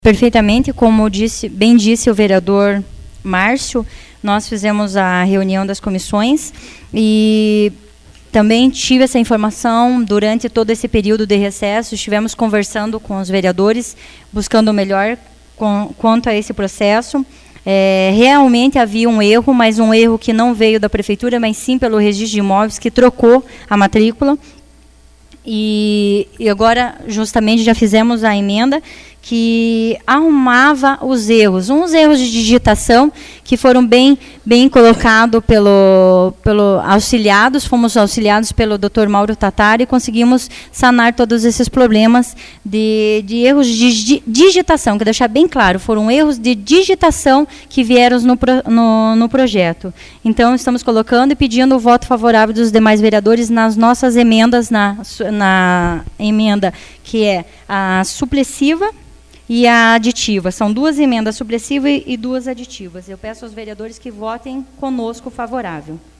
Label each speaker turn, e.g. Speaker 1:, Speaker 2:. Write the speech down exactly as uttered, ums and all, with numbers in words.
Speaker 1: Perfeitamente, como disse, bem disse o vereador Márcio, nós fizemos a reunião das comissões e também tive essa informação durante todo esse período de recesso, estivemos conversando com os vereadores, buscando o melhor com, quanto a esse processo. É, realmente havia um erro, mas um erro que não veio da prefeitura, mas sim pelo registro de imóveis, que trocou a matrícula. E, e agora, justamente, já fizemos a emenda que arrumava os erros, uns erros de digitação que foram bem, bem colocados pelo, pelo auxiliados, fomos auxiliados pelo doutor Mauro Tatari e conseguimos sanar todos esses problemas de, de erros de digitação, que deixar bem claro, foram erros de digitação que vieram no, no, no projeto. Então, estamos colocando e pedindo o voto favorável dos demais vereadores nas nossas emendas, na, na emenda que é a suplessiva e a aditiva. São duas emendas, suplessiva e duas aditivas. Eu peço aos vereadores que votem conosco favorável.